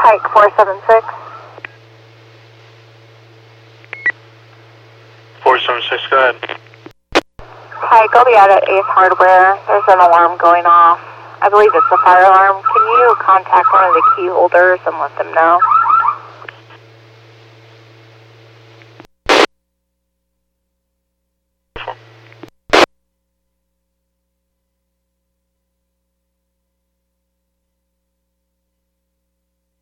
Pike 476. 476, go ahead. Pike, I'll be out at Ace Hardware. There's an alarm going off. I believe it's a fire alarm. Can you contact one of the key holders and let them know?